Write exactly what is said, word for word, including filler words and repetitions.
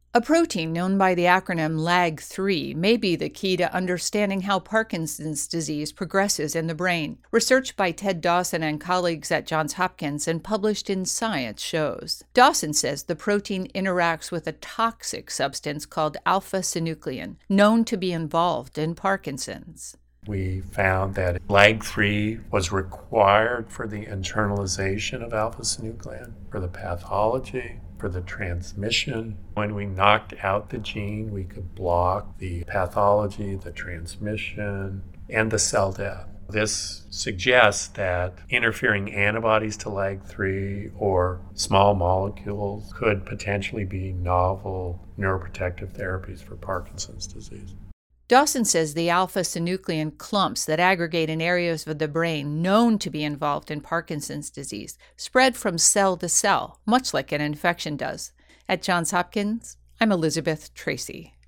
A protein known by the acronym L A G three may be the key to understanding how Parkinson's disease progresses in the brain. Research by Ted Dawson and colleagues at Johns Hopkins and published in Science shows. Dawson says the protein interacts with a toxic substance called alpha-synuclein, known to be involved in Parkinson's. We found that L A G three was required for the internalization of alpha-synuclein, for the pathology, for the transmission. When we knocked out the gene, we could block the pathology, the transmission, and the cell death. This suggests that interfering antibodies to L A G three or small molecules could potentially be novel neuroprotective therapies for Parkinson's disease. Dawson says the alpha-synuclein clumps that aggregate in areas of the brain known to be involved in Parkinson's disease spread from cell to cell, much like an infection does. At Johns Hopkins, I'm Elizabeth Tracy.